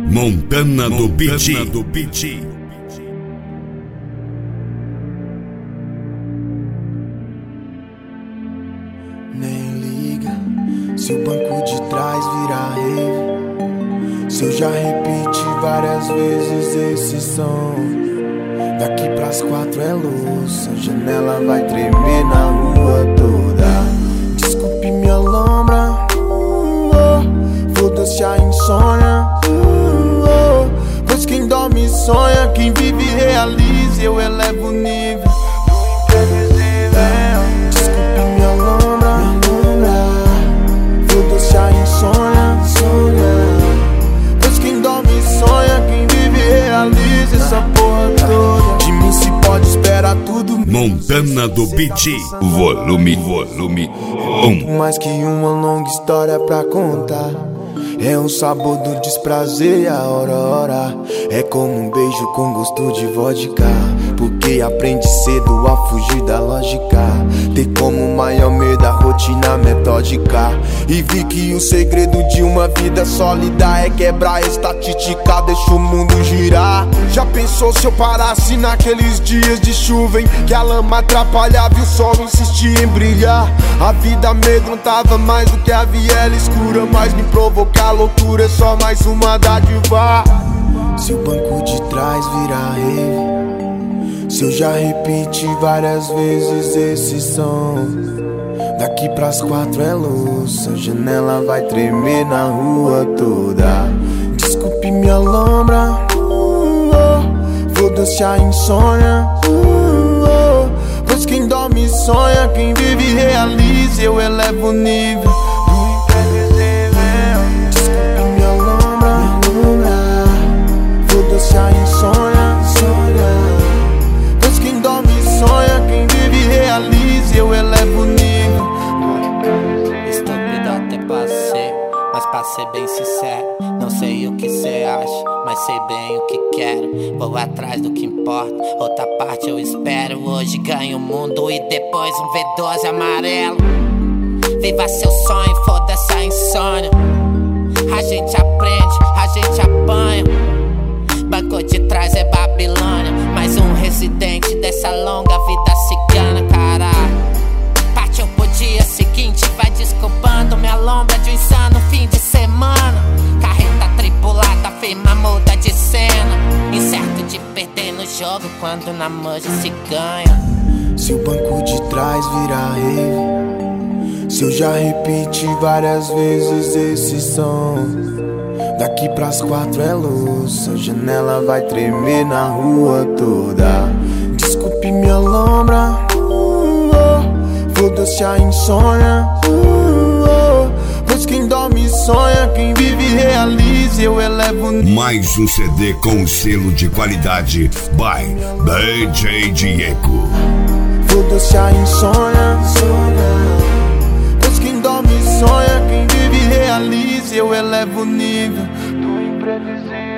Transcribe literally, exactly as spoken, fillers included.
Montana do Beat. do Beat. Nem liga se o banco de trás virar rave, se eu já repeti várias vezes esse som. Daqui pras quatro é louça, a janela vai tremer na rua toda. Desculpe minha lombra, oh, foda-se a insônia, oh, pois quem dorme sonha, quem vive realiza. Eu elevo o nível do imprevisível. Desculpe minha lombra, foda-se a insônia, pois quem dorme sonha, quem vive realiza. Essa porra toda de mim se pode esperar tudo. Montana do Beat. Volume, volume um. Mais que uma longa história pra contar, é o sabor do desprazer e a aurora. É como um beijo com gosto de vodka, porque aprende cedo a fugir da lógica. Ter como maior medo a rotina metódica. E vi que o segredo de uma vida sólida é quebrar a estatística, deixa o mundo girar. Já pensou se eu parasse naqueles dias de chuva em que a lama atrapalhava e o sol insistia em brilhar? A vida amedrontava mais do que a viela escura, mas me provocar loucura é só mais uma dádiva. Se o banco de trás virar rave, se eu já repeti várias vezes esse som. Daqui pras quatro é louça, a janela vai tremer na rua toda. Desculpe minha lombra, oh, foda-se a insônia, oh, pois quem dorme sonha, quem vive realiza. Eu elevo o nível do imprevisível. Desculpe minha lombra, foda-se a insônia, pois quem dorme sonha, quem vive realiza. Eu elevo o nível. Estúpido até passei, mas pra ser bem sincero, não sei o que cê acha, mas sei bem o que quero. Vou atrás do que importa, outra parte eu espero. Hoje ganho o mundo e depois um V doze amarelo. Viva seu sonho, foda-se a insônia. A gente aprende, a gente apanha. Banco de trás é Babilônia, mais um residente dessa longa vida cigana, caralho. Partiu pro dia seguinte, vai desculpando minha lombra de um insano fim de semana. Carreta tripulada, firma muda de cena, incerto de perder no jogo quando na manja se ganha. Se o banco de trás virar rave, se eu já repeti várias vezes esse som. Daqui pras quatro é louça, a janela vai tremer na rua toda. Desculpe minha lombra, oh, foda-se a insônia, oh, pois quem dorme sonha, quem vive realiza. Eu elevo mais um C D com selo de qualidade by D J Diego. Foda-se a insônia, pois quem dorme sonha, quem vive realiza. Eu elevo o nível do imprevisível.